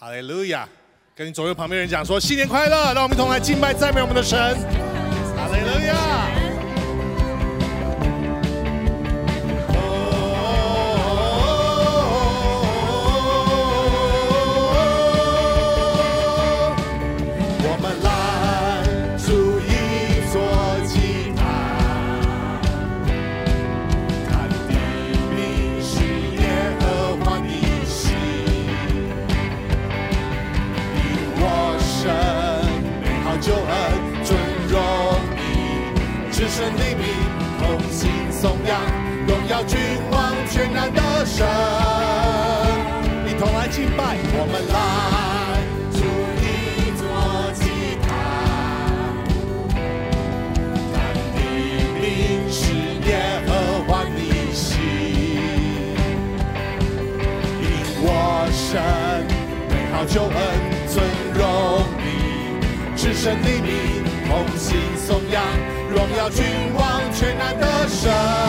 哈利路亚！跟你左右旁边人讲说新年快乐，让我们一同来敬拜赞美我们的神。哈利路亚！我们来筑一座祭坛，看地名是耶和华的心，因我神美好救恩尊荣你，至圣的名同心颂扬，荣耀君王全然的神，一同来敬拜。我们来筑一座祭坛，看地名是耶和华的心，因我神美好救恩尊荣你，至圣的名同心颂扬，荣耀君王全然的神，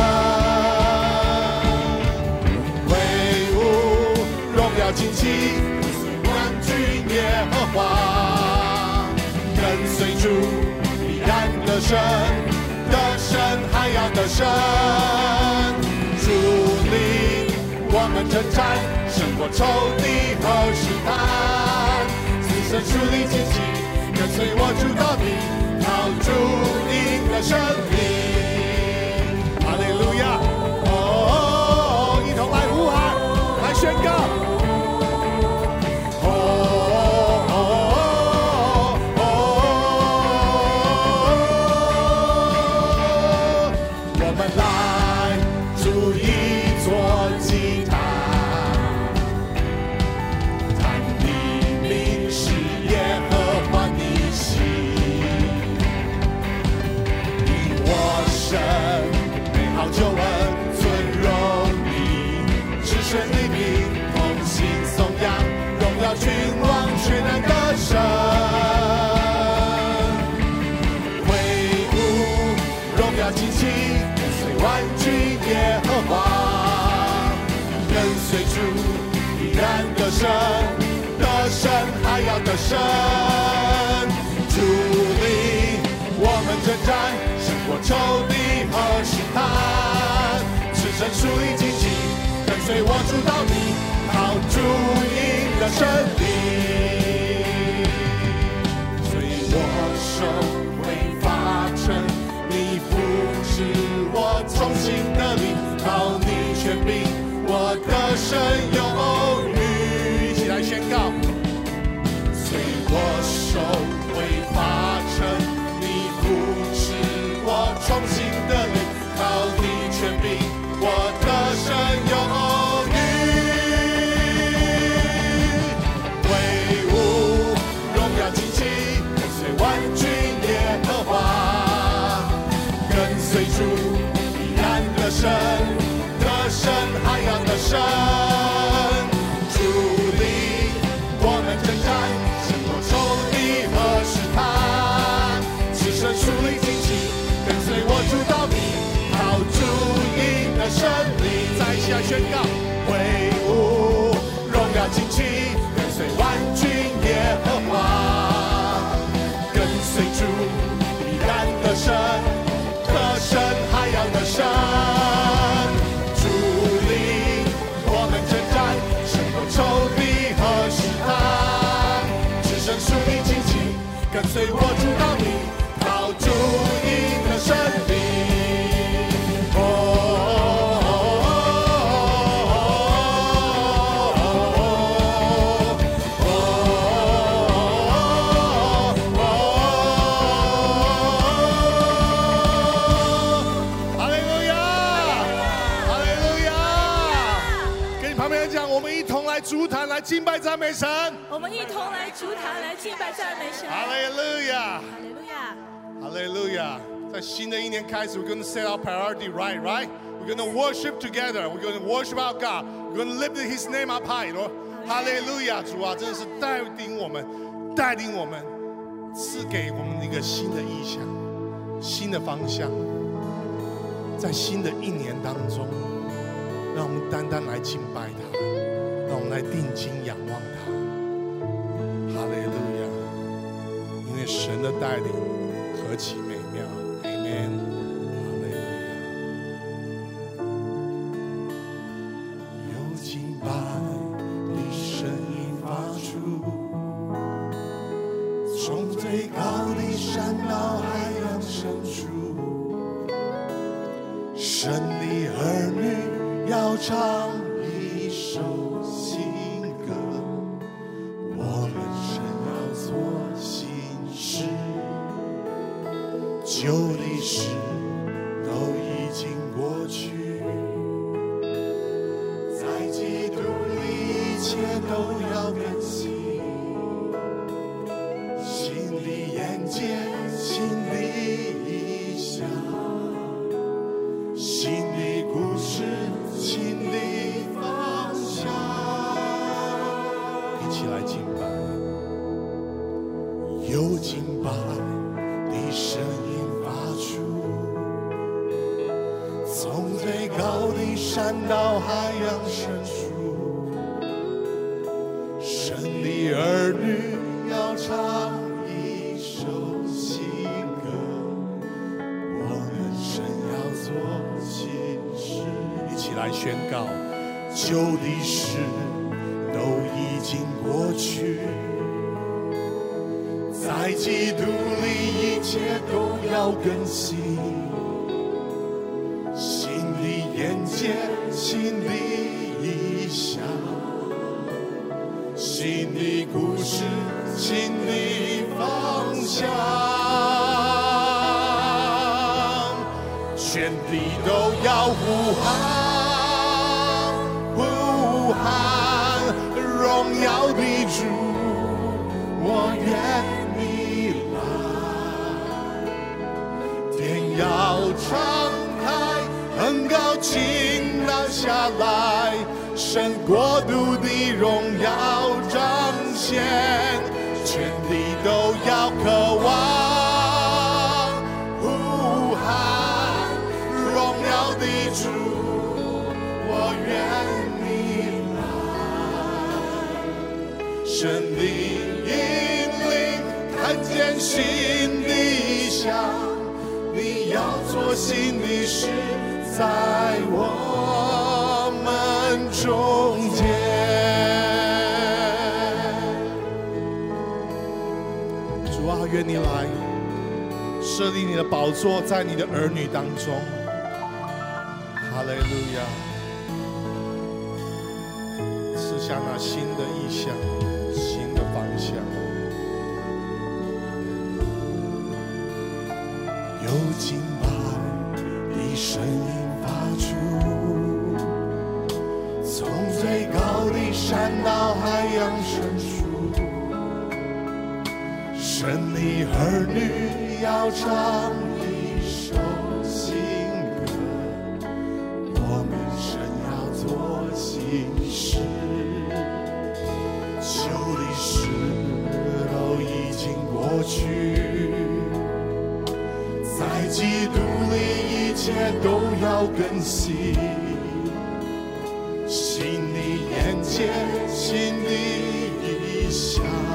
威武荣耀旌旗万军耶和华，跟随主必然得胜，得胜还要得胜，主领我们征战，胜过仇敌和试探，此生树立旌旗，跟随我主到底，靠主赢的胜利。哈利路亚！哦，一同来呼喊，来宣告。我们来筑一座祭坛，看地名是耶和华的心，因我神美好救恩尊荣你，至圣的名同心颂扬，荣耀君王全然的神，威武荣耀旌旗，跟随万军耶和华，跟随主必然得胜，得胜还要得胜，主领我们征战，胜过仇敌和试探，赤身树立旌旗，跟随我主到底，靠主赢得胜利。随我手会发成，你扶持我从心得力，靠你权柄，我的神有余。一起来宣告。随我手会发成，你扶持我从心得力，靠你权柄，我的神有余。威武荣耀旌旗，跟随万军耶和华，跟随主必然得胜，得胜还要得胜，主领我们征战，胜过仇敌和试探，赤身树立旌旗，跟随我主到底，靠主赢得胜利。再一起来宣告，威武荣耀旌旗，跟随万军耶和华，跟随主必然得胜，得胜还要得胜，主领我们征战，胜过仇敌和试探，只剩树立旌旗，跟随我主到底，靠主赢得胜利。哈利路亚，哈利路亚！跟你旁边人讲，我们一同来主坛来敬拜赞美神。 我们一同来主坛来敬拜赞美神。 哈利路亚， 哈利路亚！ 哈利路亚！在新的一年开始 ，we're going to set our priority right, right? We're going to worship together. We're going to worship our God. We're going to lift His name up high, Lord. 哈利路亚！主啊，真的是带领我们，赐给我们一个新的意向，新的方向。在新的一年当中，让我们单单来敬拜他，让我们来定睛仰望他。 带领，何其美妙 Amen。 有敬拜的声音发出，从最高的山到海洋深处，神的儿女要唱一首新歌，我们神要做新事，旧的事都已经过去，在基督里一切都要更新，新的眼界，新的意象，新的故事，新的方向，一起来敬拜。有敬拜的声音发出，从最高的山到海洋深处，神的儿女要唱一首新歌，我们神要做新事，一起来宣告，旧的事都已经过去，在基督里一切都要更新，新的眼界，新的意象，新的故事，新的方向，全地都要呼喊，呼喊荣耀的主，我愿你来，天要敞开，恩膏倾倒下来，神国度的荣耀彰显，全地都要渴望，呼喊荣耀的主，我愿你来，神的引领，看见新的意象，你要做新的事在我们中间。主啊，愿你来设立你的宝座在你的儿女当中，哈利路亚，赐下那新的意象，新的方向。有敬拜的声音发出，从最高的山到海洋深处，神的儿女要唱一首新歌，我们神要做新事，旧的事都已经过去，在基督里一切都要更新，新的眼界，新的意象，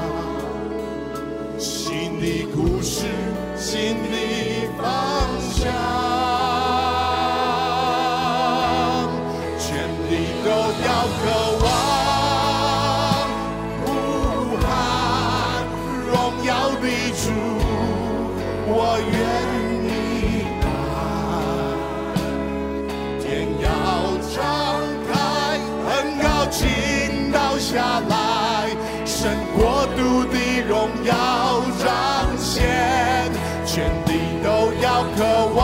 新的故事，新的方向，全地都要渴望，呼喊荣耀的主，我愿你来，天要敞开，恩膏倾倒下来，神国度的荣耀彰显，全地都要渴望，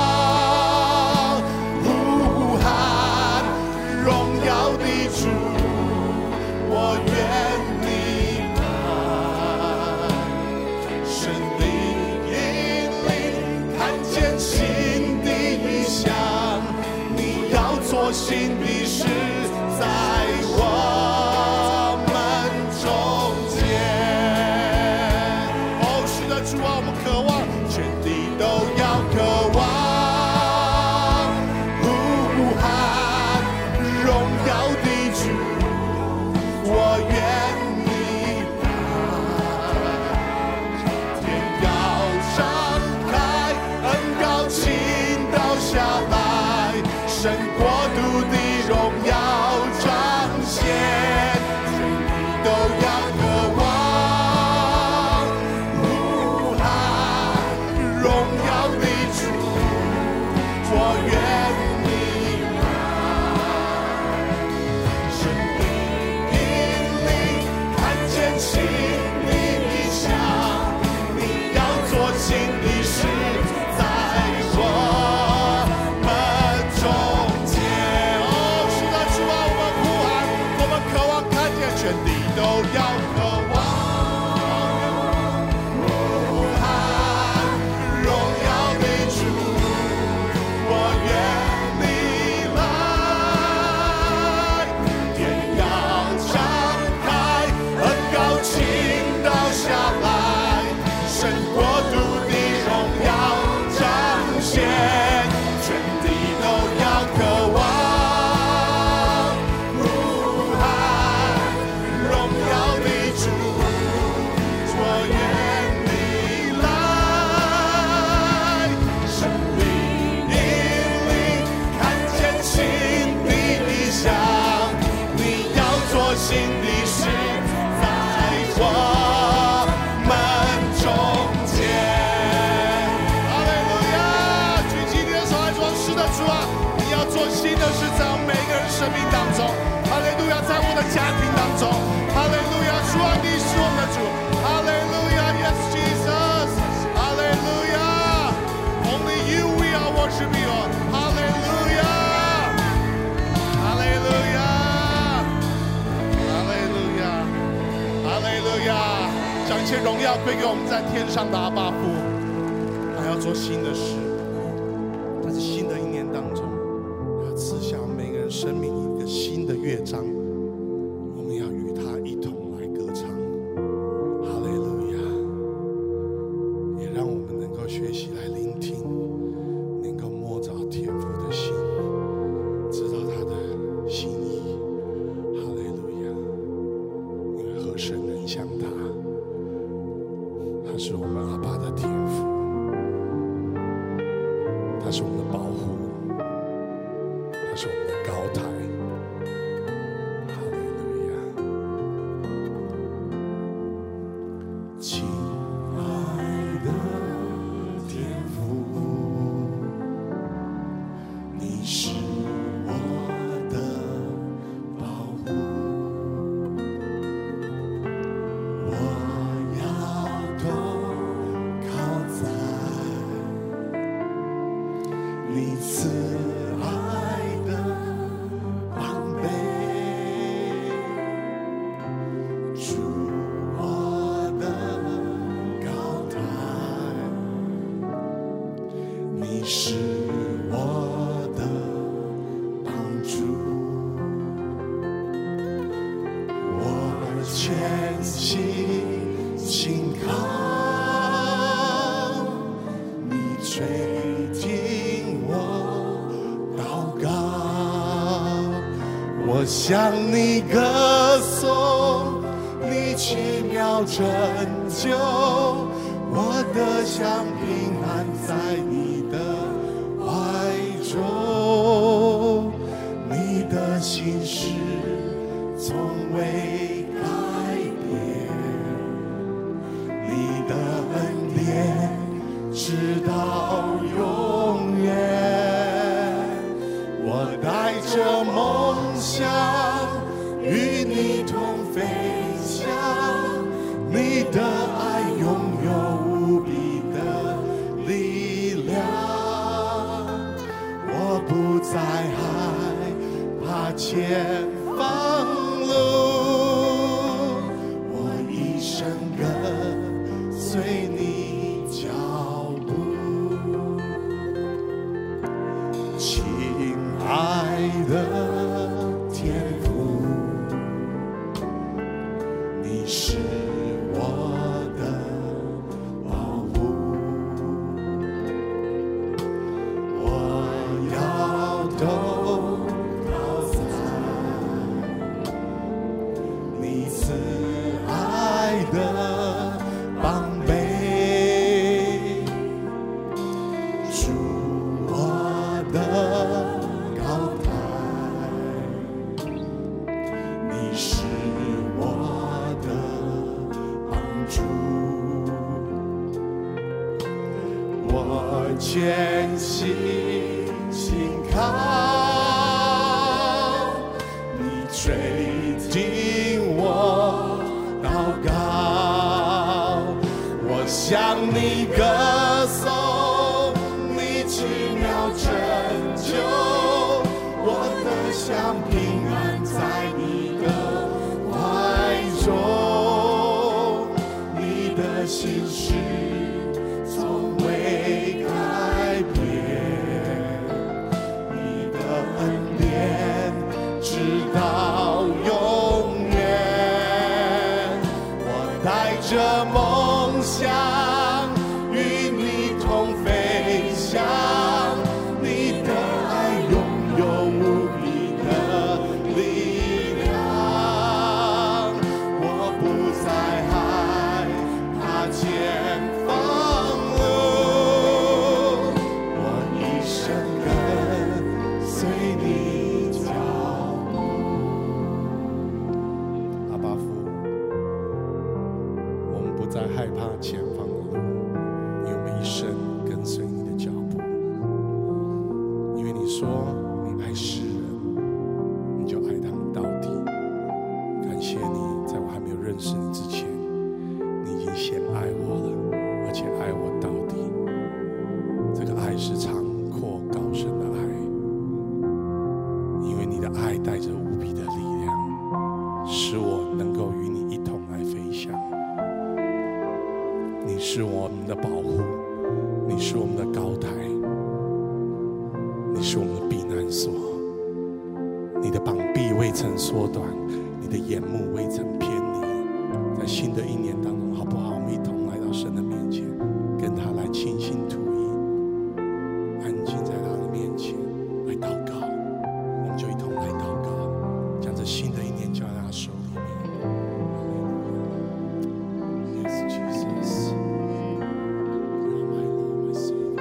呼喊荣耀的主，我愿你来，神的引领，看新的意象，你要做新的事，在我们中间。哦，是的，主啊，我们呼喊，我们渴望看见全地都要渴望。生命当中，哈利路亚，在我的家庭当中，哈利路亚，主啊，你是我们的主，哈利路亚 ，Yes Jesus， 哈利路亚 ，Only You we are worshiping you， 哈利路亚，哈利路亚，哈利路亚，哈利路亚，将一切荣耀归给我们在天上的阿爸父，他要做新的事，在这新的一年当中。生命一个新的乐章，我们要与他一同来歌唱。哈利路亚！也让我们能够学习来聆听，能够摸着天父的心，知道他的心意。哈利路亚！因为何神能像他？他是我们阿爸的天父，他是我们的保护。他是我们的高台，哈利路亚！亲爱的天父，你是我的保护，我要投靠在你赐向你歌颂，你奇妙拯救，我的乡平安在你的怀中，你的心事从未改变，你的恩典直到永远，我带着梦想与你同飞翔，你的爱拥有无比的力量，我不再害怕前方路，我一生跟随你脚步，亲爱的是我的保护，我要投靠在你慈爱的膀臂，主我的高台，你是我全心信靠，你垂听我祷告， 向你歌颂，你奇妙拯救，我的乡平安在你的怀中，你的心事从未改变，你的恩典直到永远，我带着梦想与你同飞翔，你的爱拥有无比的力量，我不再害怕前方路，我一生跟随你脚步。阿爸父，我们不再害怕前方的路，因为我们一生跟随你的脚步。因为你说你爱世人，你就爱他们到底。感谢你，在我还没有认识你之前，你已经先爱我了，而且爱我到底。这个爱是长阔高深的爱，因为你的爱带着无比的力量，使我能够与你一同来飞翔。你是我们的保护，你是我们的高台，你是我们的避难所。你的膀臂未曾缩短，你的眼目未曾偏离。在新的一年当中，好不好？我们一同来到神的面前，跟他来倾心吐意，安静在他的面前来祷告。我们就一同来祷告，将这新的一年交在他手里面。Yes, Jesus. You are my Lord, my Savior.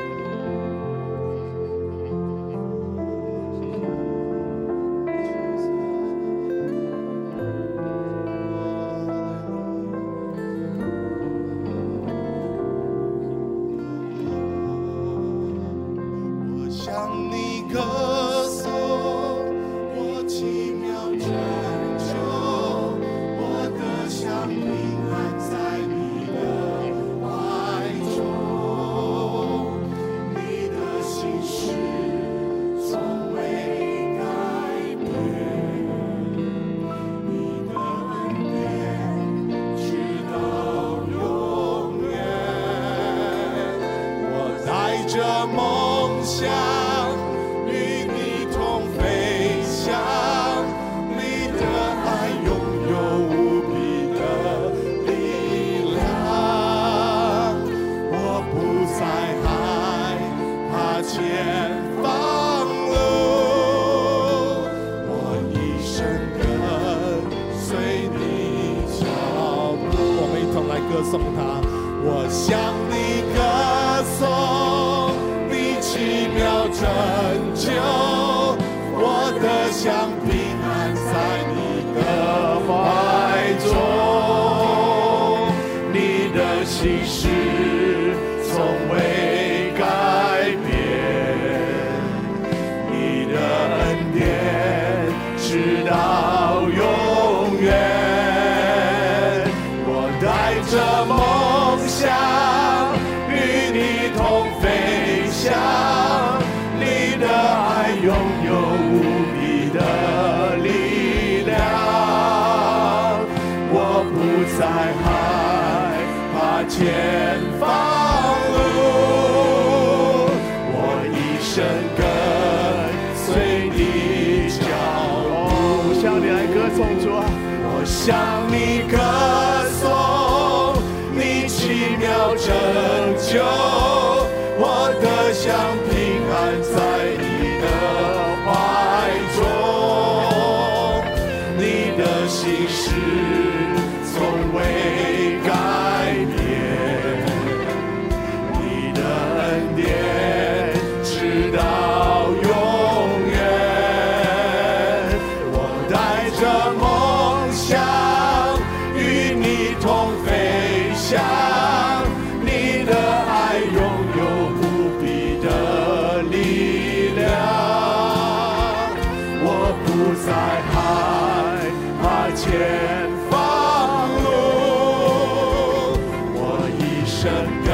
我向你歌颂，我奇妙拯救，我的乡平安在你的怀中，你的心事从未改变，你的恩典直到永远，我带着梦想与你同飞翔，你的爱拥有无比的力量，我不再害怕前方路，我一生跟随你脚步。我们一同来歌颂他。我向你歌颂，你奇妙拯救，我的乡平安在你的怀中，你的心事从未改变，你的恩典直到永远，我带着梦想与你同飞翔，你的爱拥有无比的力量，我不再害怕前方路，我一生跟随你脚步。我向你来歌颂主啊，我向你歌颂，你奇妙拯救，我的乡平安在你的怀中，你的心事从未改变，你的恩典直到永远，我带着梦想与你同飞翔，你的爱拥有无比的力量，我不再害怕前方路，我一生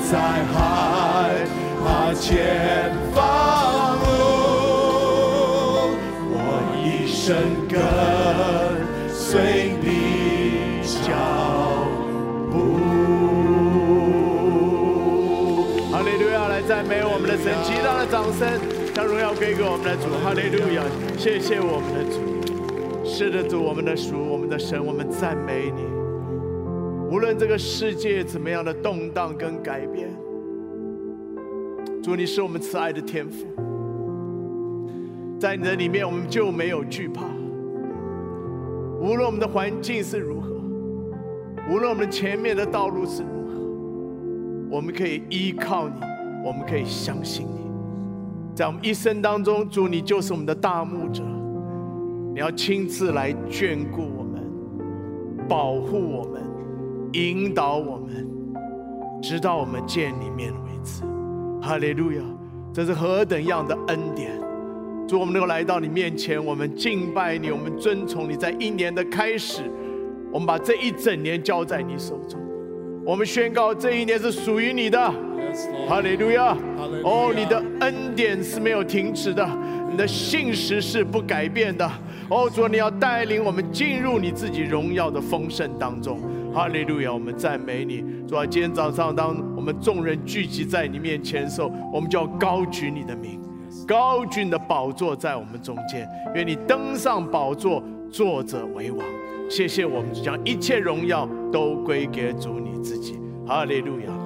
在海前方路，我一生跟随你脚步。哈利路亚！来赞美我们的神，极大的掌声，将荣耀归给我们的主。哈利路亚！谢谢我们的主，是的主，我们的主，我们的神，我们赞美你。无论这个世界怎么样的动荡跟改变，主，你是我们慈爱的天父，在你的里面我们就没有惧怕。无论我们的环境是如何，无论我们前面的道路是如何，我们可以依靠你，我们可以相信你。在我们一生当中，主，你就是我们的大牧者，你要亲自来眷顾我们，保护我们，引导我们，直到我们见你面为止。哈利路亚！这是何等样的恩典！主，我们能够来到你面前，我们敬拜你，我们尊崇你。在一年的开始，我们把这一整年交在你手中，我们宣告这一年是属于你的。哈利路亚！哦，你的恩典是没有停止的，你的信实是不改变的。哦，主，你要带领我们进入你自己荣耀的丰盛当中。哈利路亚！我们赞美你。主啊，今天早上当我们众人聚集在你面前的时候，我们就要高举你的名，高举你的宝座在我们中间。愿你登上宝座，坐着为王。谢谢，我们将一切荣耀都归给主你自己。哈利路亚！